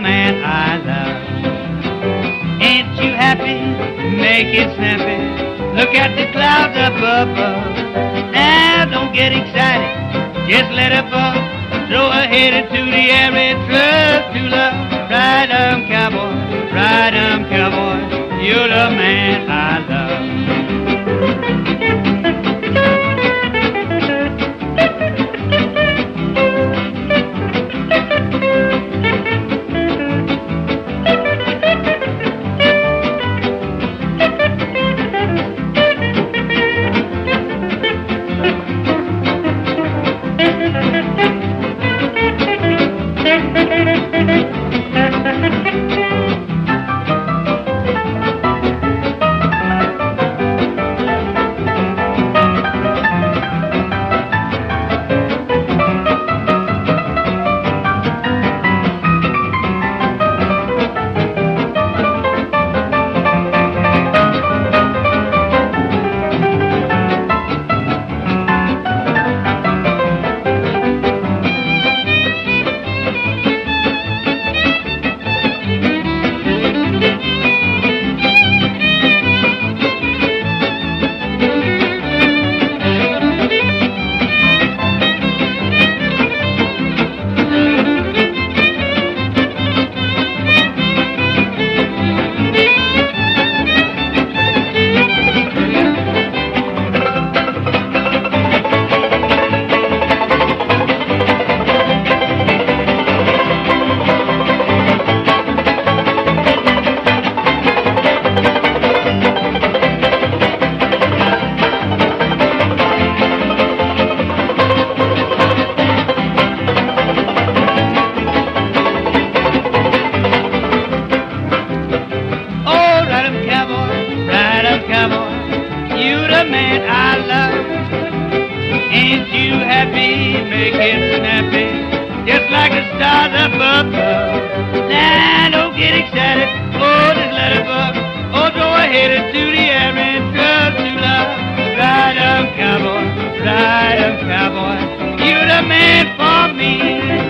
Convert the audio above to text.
man I love. Ain't you happy? Make it snappy. Look at the clouds up above. Now don't get excited, just let it fall. Throw her head into the air and trust to love. Ride cowboy, ride cowboy, you're the man I love. Man I love. Ain't you happy? Make it snappy, just like the stars up above. Now don't get excited, oh just let it buck. Oh go ahead into the air and trust to love. Ride cowboy, you're the man for me.